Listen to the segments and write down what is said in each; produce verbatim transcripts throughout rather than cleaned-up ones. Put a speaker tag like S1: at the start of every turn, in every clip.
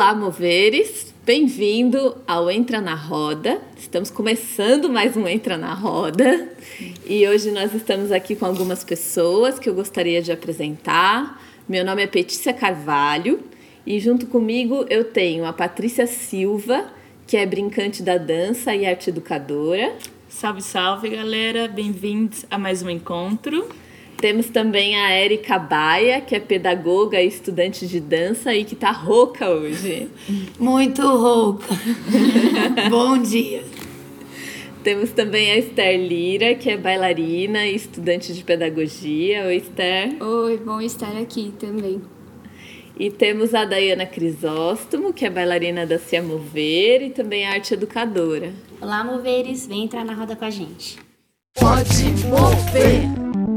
S1: Olá, moveres! Bem-vindo ao Entra na Roda. Estamos começando mais um Entra na Roda. E hoje nós estamos aqui com algumas pessoas que eu gostaria de apresentar. Meu nome é Petícia Carvalho e junto comigo eu tenho a Patrícia Silva, que é brincante da dança e arte educadora.
S2: Salve, salve, galera! Bem-vindos a mais um encontro.
S1: Temos também a Érica Baia, que é pedagoga e estudante de dança e que tá rouca hoje.
S3: Muito rouca. Bom dia.
S1: Temos também a Esther Lira, que é bailarina e estudante de pedagogia. Oi, Esther.
S4: Oi, bom estar aqui também.
S1: E temos a Daiana Crisóstomo, que é bailarina da Se Mover e também arte educadora.
S5: Olá, moveres, vem entrar na roda com a gente.
S3: Pode mover!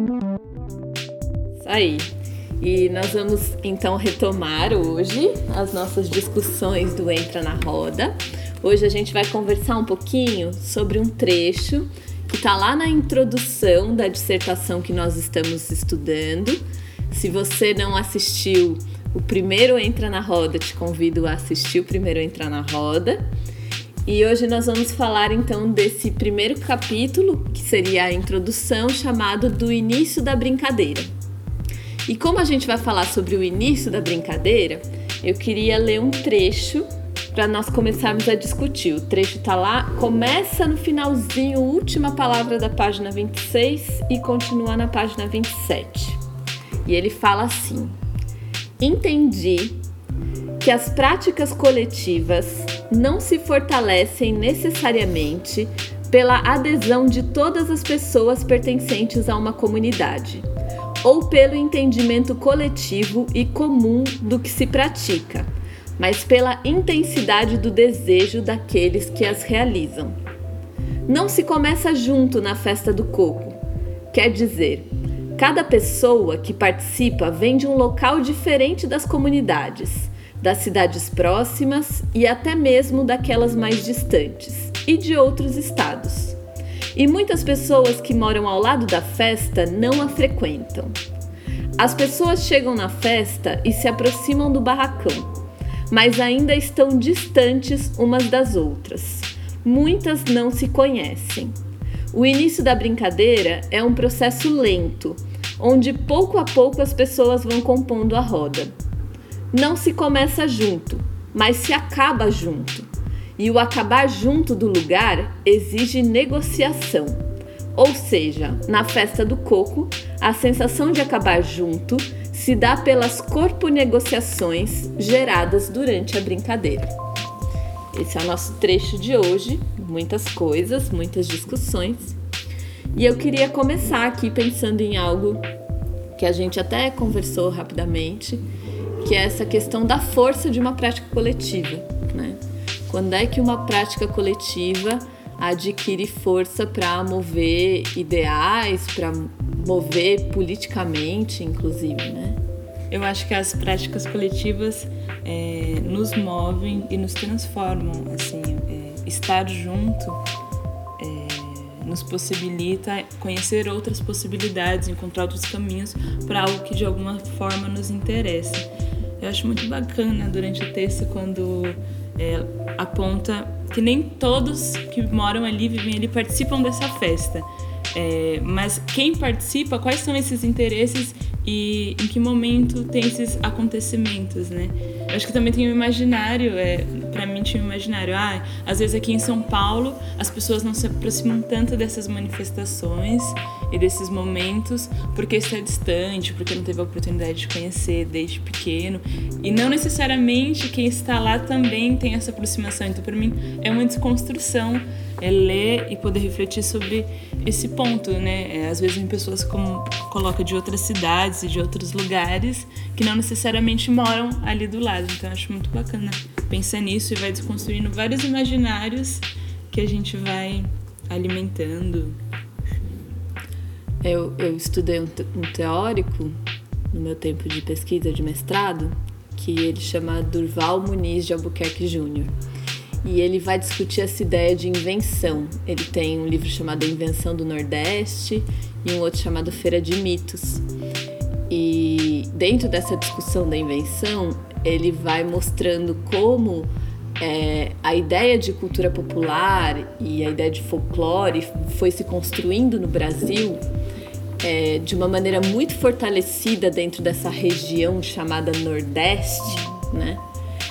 S1: Aí, e nós vamos então retomar hoje as nossas discussões do Entra na Roda. Hoje a gente vai conversar um pouquinho sobre um trecho que está lá na introdução da dissertação que nós estamos estudando. Se você não assistiu o primeiro Entra na Roda, te convido a assistir o primeiro Entra na Roda. E hoje nós vamos falar então desse primeiro capítulo, que seria a introdução, chamado do início da brincadeira. E como a gente vai falar sobre o início da brincadeira, eu queria ler um trecho para nós começarmos a discutir. O trecho está lá, começa no finalzinho, última palavra da página vinte e seis e continua na página vinte e sete. E ele fala assim: entendi que as práticas coletivas não se fortalecem necessariamente pela adesão de todas as pessoas pertencentes a uma comunidade, ou pelo entendimento coletivo e comum do que se pratica, mas pela intensidade do desejo daqueles que as realizam. Não se começa junto na festa do coco. Quer dizer, cada pessoa que participa vem de um local diferente das comunidades, das cidades próximas e até mesmo daquelas mais distantes, e de outros estados. E muitas pessoas que moram ao lado da festa não a frequentam. As pessoas chegam na festa e se aproximam do barracão, mas ainda estão distantes umas das outras. Muitas não se conhecem. O início da brincadeira é um processo lento, onde pouco a pouco as pessoas vão compondo a roda. Não se começa junto, mas se acaba junto. E o acabar junto do lugar exige negociação. Ou seja, na festa do coco, a sensação de acabar junto se dá pelas corpo-negociações geradas durante a brincadeira. Esse é o nosso trecho de hoje, muitas coisas, muitas discussões. E eu queria começar aqui pensando em algo que a gente até conversou rapidamente, que é essa questão da força de uma prática coletiva, né? Quando é que uma prática coletiva adquire força para mover ideais, para mover politicamente, inclusive, né?
S2: Eu acho que as práticas coletivas é, nos movem e nos transformam, assim, é, estar junto é, nos possibilita conhecer outras possibilidades, encontrar outros caminhos para algo que de alguma forma nos interessa. Eu acho muito bacana durante o texto quando É, aponta que nem todos que moram ali, vivem ali, participam dessa festa. É, mas quem participa, quais são esses interesses e em que momento tem esses acontecimentos, né? Eu acho que também tem um imaginário, é, pra mim tinha um imaginário, ah, às vezes aqui em São Paulo as pessoas não se aproximam tanto dessas manifestações e desses momentos porque está distante, porque não teve a oportunidade de conhecer desde pequeno, e não necessariamente quem está lá também tem essa aproximação. Então, para mim, é uma desconstrução é ler e poder refletir sobre esse ponto, né? É, às vezes tem pessoas como coloca de outras cidades e de outros lugares que não necessariamente moram ali do lado. Então, eu acho muito bacana pensar nisso e vai desconstruindo vários imaginários que a gente vai alimentando.
S1: Eu, eu estudei um, te- um teórico no meu tempo de pesquisa de mestrado, que ele chama Durval Muniz de Albuquerque Júnior E ele vai discutir essa ideia de invenção. Ele tem um livro chamado A Invenção do Nordeste e um outro chamado Feira de Mitos. E dentro dessa discussão da invenção, ele vai mostrando como é, a ideia de cultura popular e a ideia de folclore foi se construindo no Brasil é, de uma maneira muito fortalecida dentro dessa região chamada Nordeste, né?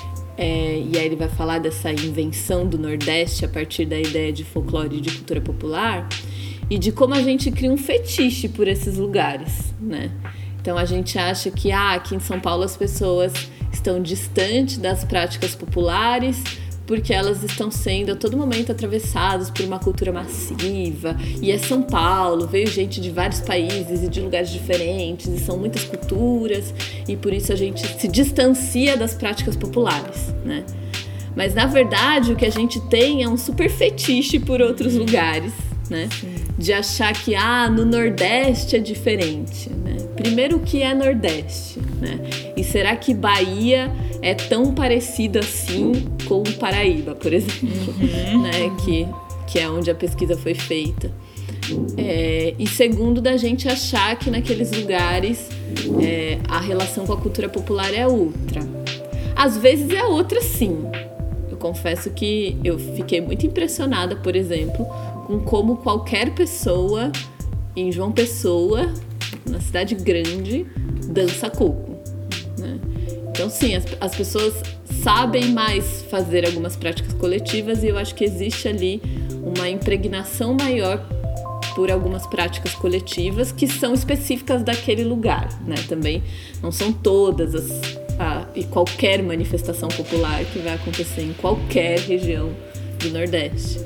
S1: É, e aí ele vai falar dessa invenção do Nordeste a partir da ideia de folclore e de cultura popular e de como a gente cria um fetiche por esses lugares, né? Então a gente acha que ah, aqui em São Paulo as pessoas estão distantes das práticas populares porque elas estão sendo a todo momento atravessadas por uma cultura massiva, e é São Paulo, veio gente de vários países e de lugares diferentes, e são muitas culturas, e por isso a gente se distancia das práticas populares, né? Mas na verdade o que a gente tem é um super fetiche por outros lugares, né? De achar que ah, no Nordeste é diferente, né? Primeiro, o que é Nordeste, né? E será que Bahia é tão parecido assim com o Paraíba, por exemplo, uhum. né? Que, que é onde a pesquisa foi feita. É, e segundo, da gente achar que naqueles lugares é, a relação com a cultura popular é outra. Às vezes é outra, sim. Eu confesso que eu fiquei muito impressionada, por exemplo, com como qualquer pessoa em João Pessoa, na cidade grande, dança coco, né? Então, sim, as, as pessoas sabem mais fazer algumas práticas coletivas, e eu acho que existe ali uma impregnação maior por algumas práticas coletivas que são específicas daquele lugar, né? Também não são todas as a, e qualquer manifestação popular que vai acontecer em qualquer região do Nordeste,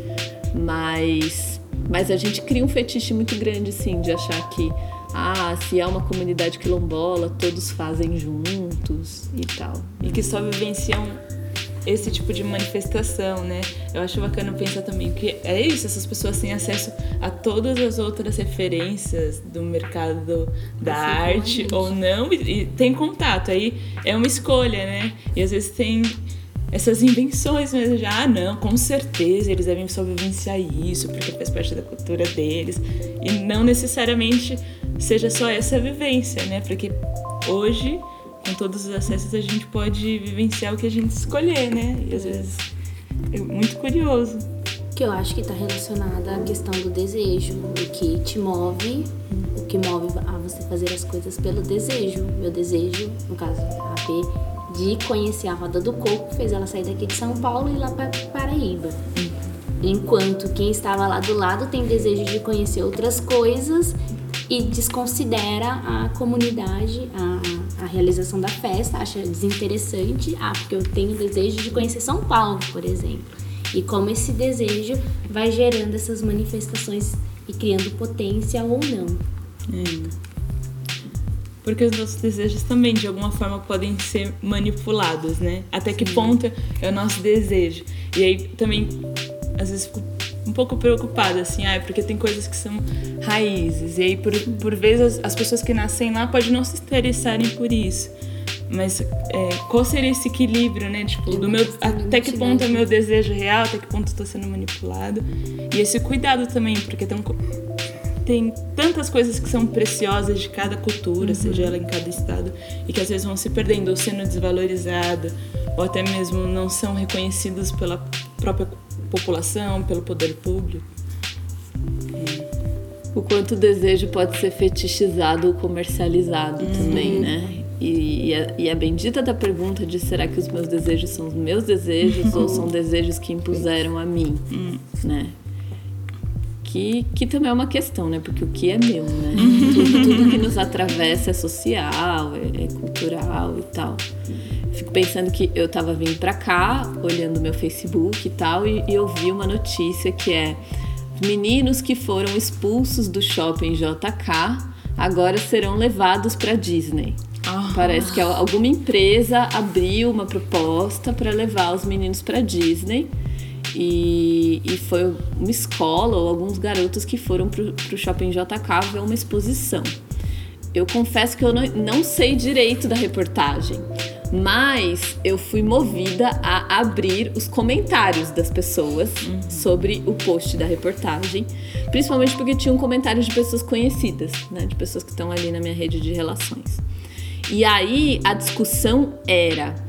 S1: mas, mas a gente cria um fetiche muito grande, sim, de achar que ah, se é uma comunidade quilombola, todos fazem juntos e tal.
S2: E que só vivenciam esse tipo de manifestação, né? Eu acho bacana pensar também que é isso, essas pessoas têm acesso a todas as outras referências do mercado da arte ou não, e, e tem contato, aí é uma escolha, né? E às vezes tem essas invenções mesmo, já, ah, não, com certeza eles devem só vivenciar isso, porque faz parte da cultura deles, e não necessariamente seja só essa vivência, né? Porque hoje, com todos os acessos, a gente pode vivenciar o que a gente escolher, né? E às vezes é muito curioso.
S5: Que eu acho que está relacionada à questão do desejo, o que te move, o que move a você fazer as coisas pelo desejo. Meu desejo, no caso a B, de conhecer a Roda do Coco, fez ela sair daqui de São Paulo e ir lá para Paraíba. Enquanto quem estava lá do lado tem desejo de conhecer outras coisas e desconsidera a comunidade, a, a realização da festa, acha desinteressante. Ah, porque eu tenho desejo de conhecer São Paulo, por exemplo. E como esse desejo vai gerando essas manifestações e criando potência ou não.
S2: É. Porque os nossos desejos também, de alguma forma, podem ser manipulados, né? Até que ponto é o nosso desejo. E aí também, às vezes, fico um pouco preocupada, assim, ah, porque tem coisas que são raízes. E aí, por, por vezes, as, as pessoas que nascem lá podem não se interessarem por isso. Mas é, qual seria esse equilíbrio, né? Tipo, do meu, até que ponto é meu desejo real, até que ponto estou sendo manipulado. E esse cuidado também, porque tem, tem tantas coisas que são preciosas de cada cultura, uhum. seja ela em cada estado, e que às vezes vão se perdendo ou sendo desvalorizadas, ou até mesmo não são reconhecidas pela própria população, pelo poder público.
S1: O quanto o desejo pode ser fetichizado ou comercializado uhum. também, né? E, e, a, e a bendita da pergunta de será que os meus desejos são os meus desejos ou são desejos que impuseram a mim, uhum. né? Que, que também é uma questão, né? Porque o que é meu, né? Tudo, tudo que nos atravessa é social, é, é cultural e tal. Fico pensando que eu tava vindo pra cá, olhando meu Facebook e tal, e, e eu vi uma notícia que é: meninos que foram expulsos do shopping J K agora serão levados pra Disney. Oh. Parece que alguma empresa abriu uma proposta para levar os meninos pra Disney. E, e foi uma escola ou alguns garotos que foram pro, pro shopping J K ver uma exposição. Eu confesso que eu não, não sei direito da reportagem, mas eu fui movida a abrir os comentários das pessoas uhum. sobre o post da reportagem, principalmente porque tinha um comentário de pessoas conhecidas, né, de pessoas que estão ali na minha rede de relações. E aí a discussão era: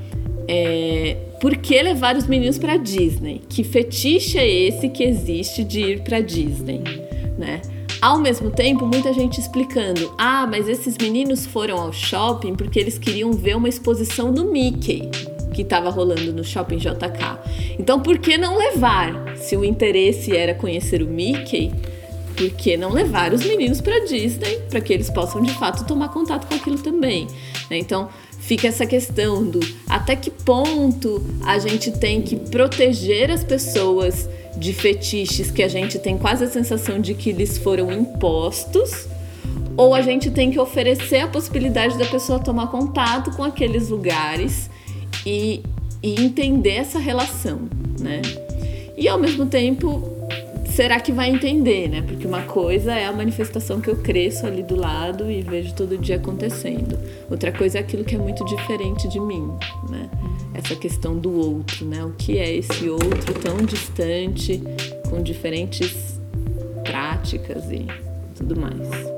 S1: É, por que levar os meninos para Disney? Que fetiche é esse que existe de ir para Disney, né? Ao mesmo tempo, muita gente explicando: ah, mas esses meninos foram ao shopping porque eles queriam ver uma exposição do Mickey que estava rolando no Shopping J K. Então, por que não levar? Se o interesse era conhecer o Mickey, por que não levar os meninos para Disney para que eles possam, de fato, tomar contato com aquilo também? Então, fica essa questão do até que ponto a gente tem que proteger as pessoas de fetiches que a gente tem quase a sensação de que eles foram impostos, ou a gente tem que oferecer a possibilidade da pessoa tomar contato com aqueles lugares e, e entender essa relação, né? E ao mesmo tempo, será que vai entender, né? Porque uma coisa é a manifestação que eu cresço ali do lado e vejo todo dia acontecendo. Outra coisa é aquilo que é muito diferente de mim, né? Essa questão do outro, né? O que é esse outro tão distante, com diferentes práticas e tudo mais.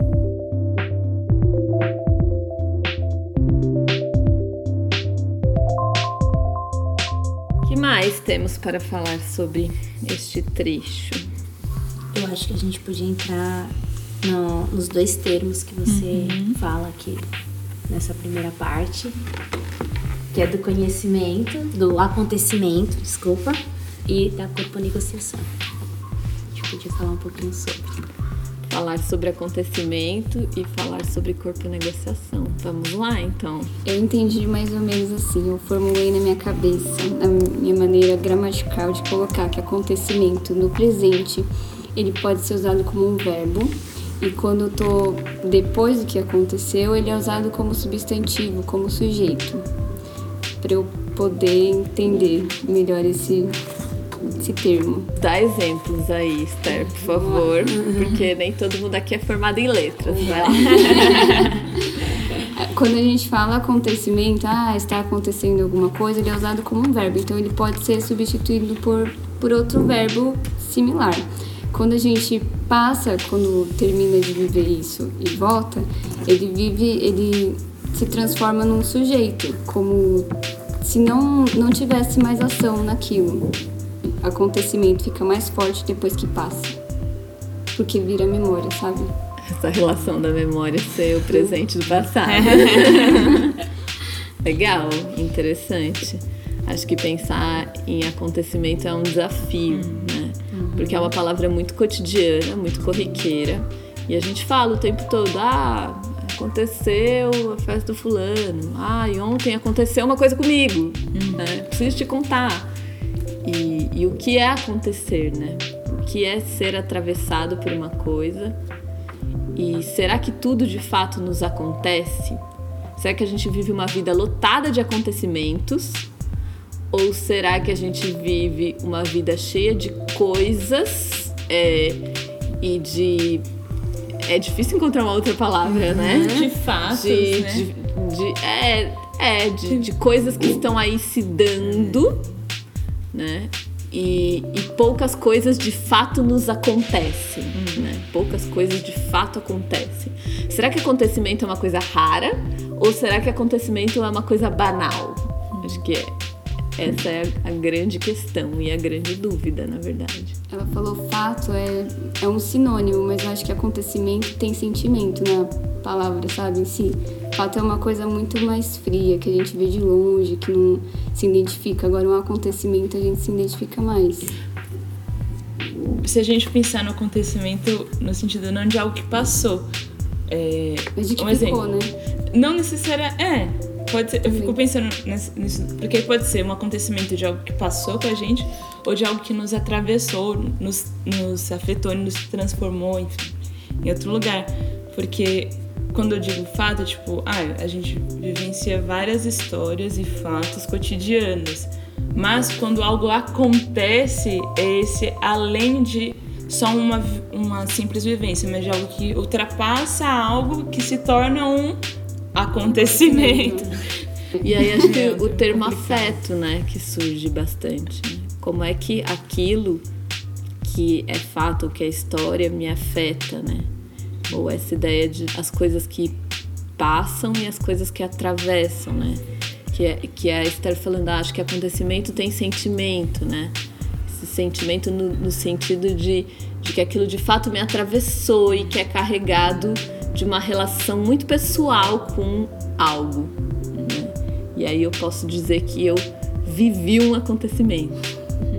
S1: O que mais temos para falar sobre este trecho?
S5: Eu acho que a gente podia entrar no, nos dois termos que você uhum. fala aqui nessa primeira parte, que é do conhecimento, do acontecimento, desculpa, e da corpo-negociação. A gente podia falar um pouquinho sobre.
S1: Falar sobre acontecimento e falar sobre corpo-negociação. Vamos lá, então.
S4: Eu entendi mais ou menos assim, eu formulei na minha cabeça, na minha maneira gramatical de colocar que acontecimento no presente, ele pode ser usado como um verbo, e quando eu tô depois do que aconteceu, ele é usado como substantivo, como sujeito, para eu poder entender melhor esse, esse termo.
S1: Dá exemplos aí, Esther, por favor, porque nem todo mundo aqui é formado em letras, vai lá.
S4: Quando a gente fala acontecimento, ah, está acontecendo alguma coisa, ele é usado como um verbo, então ele pode ser substituído por, por outro verbo similar. Quando a gente passa, quando termina de viver isso e volta, ele vive, ele se transforma num sujeito, como se não, não tivesse mais ação naquilo. O acontecimento fica mais forte depois que passa, porque vira memória, sabe?
S1: Essa relação da memória ser o presente do passado. Legal, interessante. Acho que pensar em acontecimento é um desafio, né? Porque é uma palavra muito cotidiana, muito corriqueira. E a gente fala o tempo todo: ah, aconteceu a festa do fulano. Ah, e ontem aconteceu uma coisa comigo. Uhum. Né? Preciso te contar. E, e o que é acontecer, né? O que é ser atravessado por uma coisa? E será que tudo de fato nos acontece? Será que a gente vive uma vida lotada de acontecimentos? Ou será que a gente vive uma vida cheia de coisas é, e de... É difícil encontrar uma outra palavra, uhum. né?
S2: De fatos,
S1: de,
S2: né?
S1: De, de, é, é de, de coisas que estão aí se dando, né? E, e poucas coisas de fato nos acontecem, uhum. né? Poucas coisas de fato acontecem. Será que acontecimento é uma coisa rara? Ou será que acontecimento é uma coisa banal? Uhum. Acho que é. Essa é a grande questão e a grande dúvida, na verdade.
S4: Ela falou fato, é, é um sinônimo, mas eu acho que acontecimento tem sentimento na palavra, sabe, em si. Fato é uma coisa muito mais fria, que a gente vê de longe, que não se identifica. Agora, um acontecimento a gente se identifica mais.
S2: Se a gente pensar no acontecimento no sentido não de algo que passou, é,
S4: mas de que
S2: um
S4: ficou,
S2: exemplo,
S4: né?
S2: Não necessariamente... É... Pode ser, eu fico pensando nisso, porque pode ser um acontecimento de algo que passou com a gente ou de algo que nos atravessou, nos, nos afetou, nos transformou, enfim, em outro lugar. Porque quando eu digo fato, tipo, ah, a gente vivencia várias histórias e fatos cotidianos, mas quando algo acontece, é esse além de só uma, uma simples vivência, mas de algo que ultrapassa algo que se torna um acontecimento.
S1: E aí acho que o termo afeto, né, que surge bastante. Né? Como é que aquilo que é fato, que é história, me afeta, né? Ou essa ideia de as coisas que passam e as coisas que atravessam, né? que é, que é a Esther falando, ah, acho que acontecimento tem sentimento, né? Esse sentimento no, no sentido de, de que aquilo de fato me atravessou e que é carregado de uma relação muito pessoal com algo, né? E aí eu posso dizer que eu vivi um acontecimento.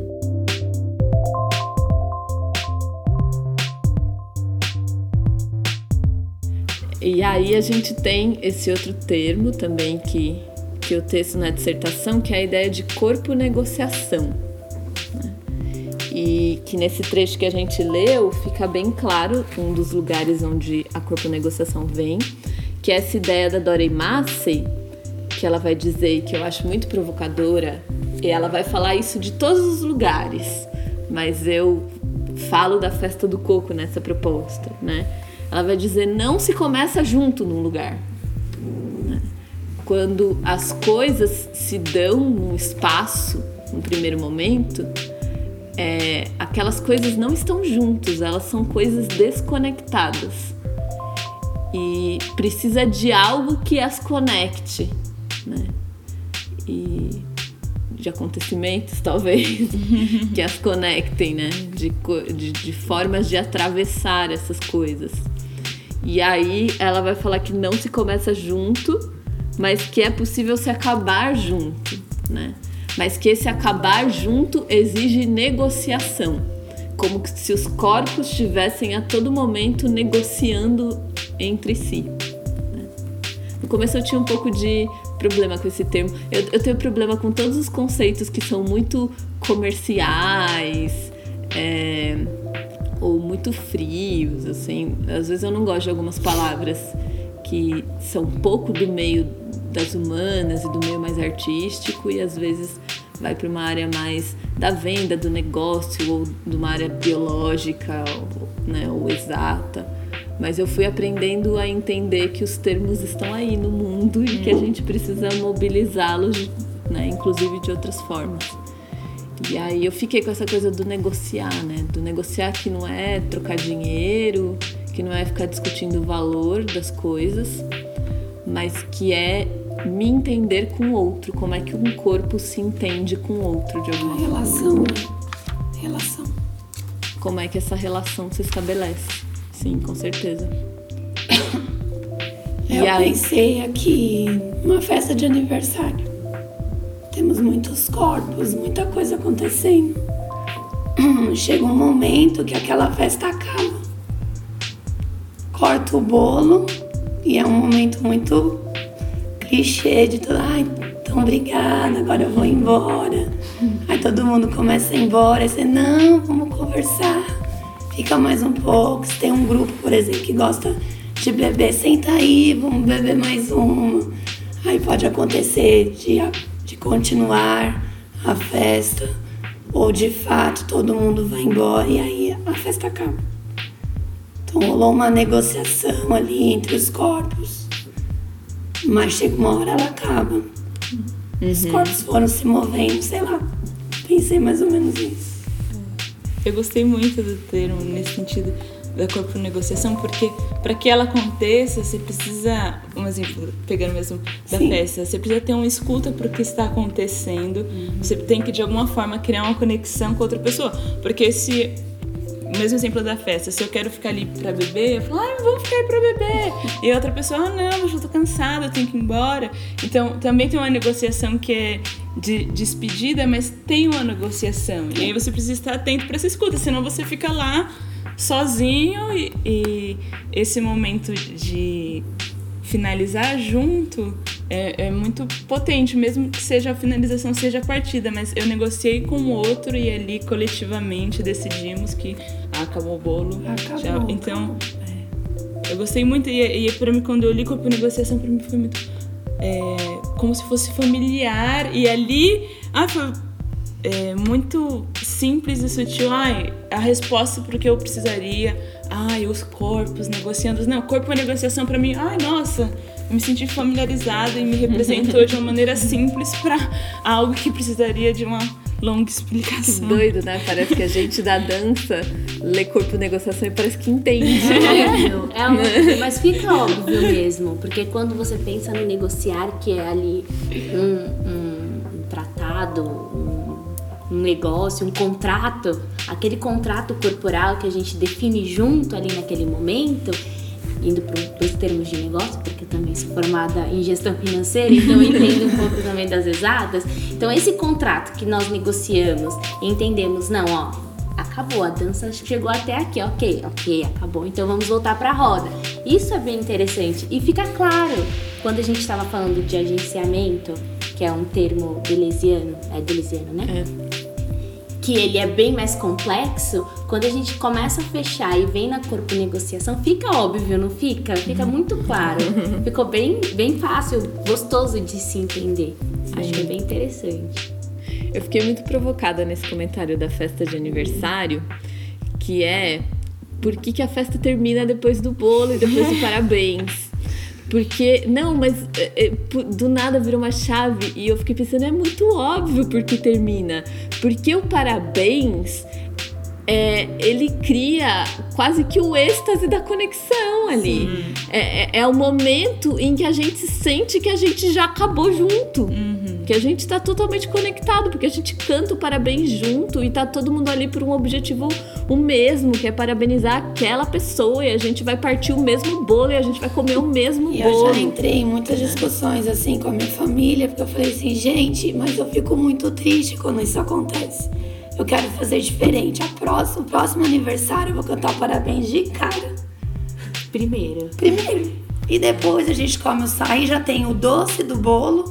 S1: E aí a gente tem esse outro termo também que, que eu teço na dissertação, que é a ideia de corpo-negociação, né? E que nesse trecho que a gente leu fica bem claro um dos lugares onde a corpo-negociação vem, que é essa ideia da Doreen Massey, que ela vai dizer, que eu acho muito provocadora, e ela vai falar isso de todos os lugares, mas eu falo da festa do coco nessa proposta, né? Ela vai dizer, não se começa junto num lugar. Quando as coisas se dão num espaço, no primeiro momento, é, aquelas coisas não estão juntas, elas são coisas desconectadas. E precisa de algo que as conecte, né? E de acontecimentos, talvez, que as conectem, né? De, de, de formas de atravessar essas coisas. E aí ela vai falar que não se começa junto, mas que é possível se acabar junto, né? Mas que esse acabar junto exige negociação, como se os corpos estivessem a todo momento negociando entre si, né? No começo eu tinha um pouco de problema com esse termo. Eu, eu tenho problema com todos os conceitos que são muito comerciais, é, ou muito frios, assim. Às vezes eu não gosto de algumas palavras que são um pouco do meio das humanas e do meio mais artístico, e às vezes vai para uma área mais da venda, do negócio, ou de uma área biológica, ou, né, ou exata. Mas eu fui aprendendo a entender que os termos estão aí no mundo e que a gente precisa mobilizá-los, né, inclusive de outras formas. E aí eu fiquei com essa coisa do negociar, né? Do negociar que não é trocar dinheiro, que não é ficar discutindo o valor das coisas, mas que é me entender com o outro, como é que um corpo se entende com o outro de alguma forma.
S3: Relação, né? Relação.
S1: Como é que essa relação se estabelece? Sim, com certeza.
S3: Eu
S1: e aí...
S3: pensei aqui numa festa de aniversário. Temos muitos corpos, muita coisa acontecendo. Chega um momento que aquela festa acaba. Corta o bolo e é um momento muito clichê de tudo. Ai, então obrigada, agora eu vou embora. Aí todo mundo começa a ir embora e você, não, vamos conversar. Fica mais um pouco. Se tem um grupo, por exemplo, que gosta de beber, senta aí, vamos beber mais uma. Aí pode acontecer de, de continuar a festa, ou de fato todo mundo vai embora e aí a festa acaba. Então rolou uma negociação ali entre os corpos, mas chega uma hora ela acaba. Uhum. Os corpos foram se movendo, sei lá. Pensei mais ou menos isso.
S2: Eu gostei muito do termo nesse sentido da corpo-negociação, porque para que ela aconteça, você precisa, um exemplo, pegando mesmo da Sim. festa, você precisa ter uma escuta para o que está acontecendo, uhum. você tem que de alguma forma criar uma conexão com outra pessoa, porque se, o mesmo exemplo da festa, se eu quero ficar ali para beber, eu falo, ah, vamos ficar aí para beber, e a outra pessoa, ah, não, eu já tô cansada, eu tenho que ir embora. Então também tem uma negociação que é de despedida, mas tem uma negociação, e aí você precisa estar atento para essa escuta, senão você fica lá sozinho e, e esse momento de finalizar junto é, é muito potente, mesmo que seja a finalização, seja a partida, mas eu negociei com o outro e ali coletivamente decidimos que ah, acabou o bolo.
S3: Acabou,
S2: já. Então,
S3: acabou.
S2: É, eu gostei muito e, e pra mim, quando eu li corpo negociação, pra mim foi muito é, como se fosse familiar e ali ah, foi É muito simples e sutil. Ai, a resposta pro que eu precisaria. Ai, os corpos negociando. Não, corpo e negociação pra mim. Ai, nossa, eu me senti familiarizada e me representou de uma maneira simples pra algo que precisaria de uma longa explicação.
S1: Que doido, né? Parece que a gente da dança lê corpo negociação e parece que entende.
S5: É óbvio, é óbvio, mas fica óbvio mesmo, porque quando você pensa no negociar, que é ali um, um, um tratado, um, um negócio, um contrato, aquele contrato corporal que a gente define junto ali naquele momento, indo para os termos de negócio, porque eu também sou formada em gestão financeira, então eu entendo um pouco também das exatas. Então esse contrato que nós negociamos e entendemos, não, ó, acabou, a dança chegou até aqui, ok, ok, acabou, então vamos voltar para a roda. Isso é bem interessante e fica claro quando a gente estava falando de agenciamento, que é um termo deleuziano, é deleuziano, né? É. Que ele é bem mais complexo, quando a gente começa a fechar e vem na corpo negociação, fica óbvio, não fica? Fica muito claro. Ficou bem, bem fácil, gostoso de se entender. Sim. Acho que é bem interessante.
S1: Eu fiquei muito provocada nesse comentário da festa de aniversário, que é por que, que a festa termina depois do bolo e depois do parabéns? Porque, não, mas é, do nada virou uma chave e eu fiquei pensando, é muito óbvio porque termina. Porque o parabéns, é, ele cria quase que o êxtase da conexão ali. É, é, é o momento em que a gente sente que a gente já acabou junto. Uhum. Que a gente tá totalmente conectado, porque a gente canta o parabéns junto e tá todo mundo ali por um objetivo o mesmo, que é parabenizar aquela pessoa, e a gente vai partir o mesmo bolo e a gente vai comer o mesmo
S3: e
S1: bolo.
S3: Eu já entrei em muitas discussões assim com a minha família, porque eu falei assim, gente, mas eu fico muito triste quando isso acontece. Eu quero fazer diferente. A próxima, o próximo aniversário eu vou cantar o parabéns de cara.
S5: Primeiro.
S3: Primeiro. E depois a gente come o sal, aí já tem o doce do bolo.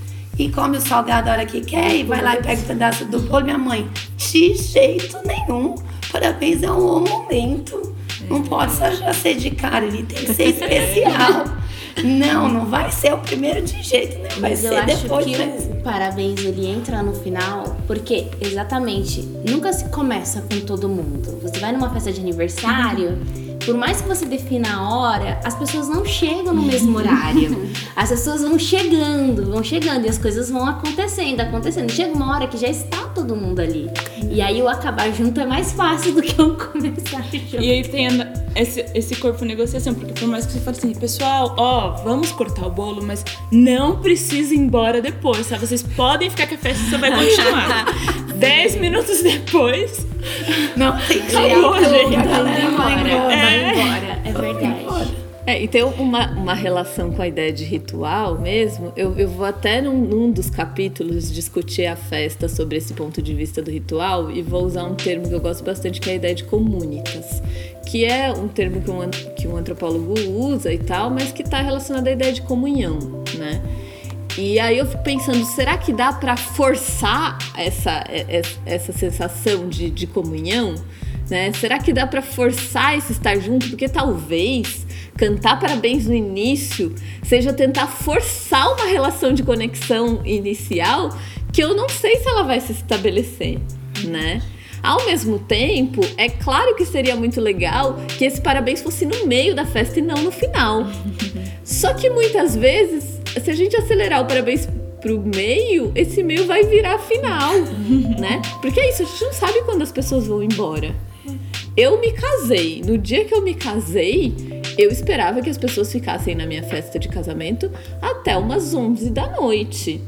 S3: E come o salgado a hora que quer e vai lá e pega um pedaço do bolo. Minha mãe, de jeito nenhum. Parabéns é um momento. Não pode só já ser de cara, ele tem que ser especial. Não, não vai ser o primeiro de jeito, né? Vai
S5: Mas
S3: ser
S5: eu acho
S3: depois
S5: que
S3: mesmo.
S5: O parabéns ele entra no final, porque exatamente, nunca se começa com todo mundo. Você vai numa festa de aniversário, por mais que você defina a hora, as pessoas não chegam no mesmo horário. As pessoas vão chegando, vão chegando e as coisas vão acontecendo, acontecendo. Chega uma hora que já está todo mundo ali. E aí o acabar junto é mais fácil do que o começar junto.
S2: E aí tem esse, esse corpo negociação, porque por mais que você fale assim, pessoal, ó, vamos cortar o bolo, mas não precisa ir embora depois, sabe? Vocês podem ficar que a festa só vai continuar. Dez minutos depois...
S3: Não tem
S2: Acabou,
S3: jeito,
S2: gente.
S3: a galera vai embora.
S5: Vai embora, é verdade.
S1: É, e tem uma, uma relação com a ideia de ritual mesmo. Eu, eu vou até num, num dos capítulos discutir a festa sobre esse ponto de vista do ritual e vou usar um termo que eu gosto bastante, que é a ideia de comunitas, que é um termo que um, que um antropólogo usa e tal, mas que está relacionado à ideia de comunhão, né? E aí eu fico pensando, será que dá para forçar essa, essa sensação de, de comunhão? Né? Será que dá para forçar esse estar junto? Porque talvez cantar parabéns no início seja tentar forçar uma relação de conexão inicial que eu não sei se ela vai se estabelecer, né? Ao mesmo tempo, é claro que seria muito legal que esse parabéns fosse no meio da festa e não no final. Só que muitas vezes, se a gente acelerar o parabéns pro meio, esse meio vai virar final, né? Porque é isso, a gente não sabe quando as pessoas vão embora. Eu me casei. No dia que eu me casei, eu esperava que as pessoas ficassem na minha festa de casamento até umas onze da noite.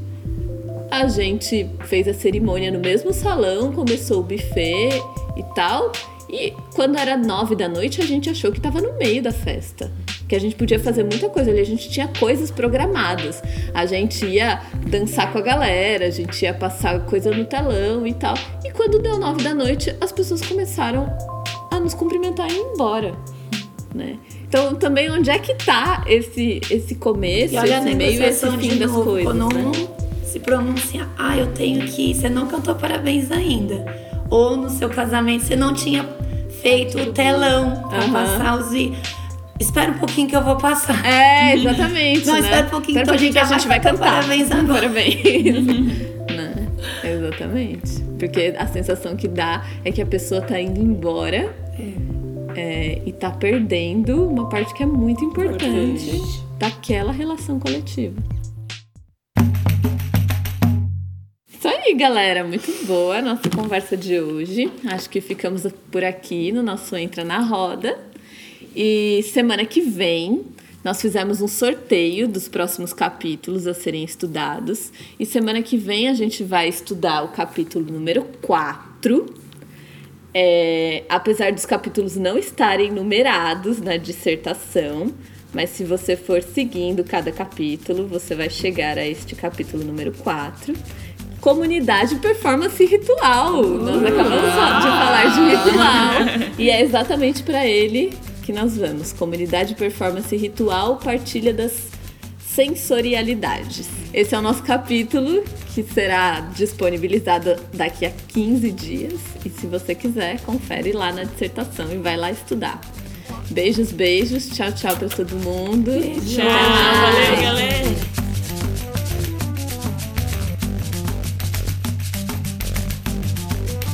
S1: A gente fez a cerimônia no mesmo salão, começou o buffet e tal. E quando era nove da noite, a gente achou que estava no meio da festa. Que a gente podia fazer muita coisa ali, a gente tinha coisas programadas. A gente ia dançar com a galera, a gente ia passar coisa no telão e tal. E quando deu nove da noite, as pessoas começaram a nos cumprimentar e ir embora, né? Então, também, onde é que tá esse, esse começo,
S3: e olha
S1: esse meio e esse fim das
S3: novo,
S1: coisas,
S3: quando
S1: né?
S3: um se pronuncia, ah, eu tenho que ir, você não cantou parabéns ainda. Ou no seu casamento, você não tinha feito o telão pra
S1: Uhum.
S3: passar os... Espera um pouquinho que eu vou passar.
S1: É, exatamente,
S3: Não,
S1: né?
S3: espera um pouquinho,
S1: espera
S3: então
S1: um pouquinho que a gente vai cantar.
S3: Parabéns agora.
S1: Parabéns. Né? Exatamente. Porque a sensação que dá é que a pessoa tá indo embora é. É, e tá perdendo uma parte que é muito importante, importante. daquela relação coletiva. Isso aí. aí, galera, muito boa a nossa conversa de hoje. Acho que ficamos por aqui no nosso Entra na Roda. E semana que vem nós fizemos um sorteio dos próximos capítulos a serem estudados. E semana que vem a gente vai estudar o capítulo número quatro. É, apesar dos capítulos não estarem numerados na dissertação, mas se você for seguindo cada capítulo, você vai chegar a este capítulo número quatro. Comunidade, performance e ritual. Nós acabamos de falar de ritual. E é exatamente para ele que nós vamos. Comunidade, performance e ritual, partilha das sensorialidades. Esse é o nosso capítulo, que será disponibilizado daqui a quinze dias. E se você quiser, confere lá na dissertação e vai lá estudar. Beijos, beijos. Tchau, tchau para todo mundo.
S2: Tchau, valeu, galera.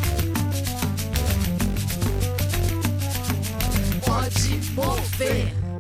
S6: Pode mover.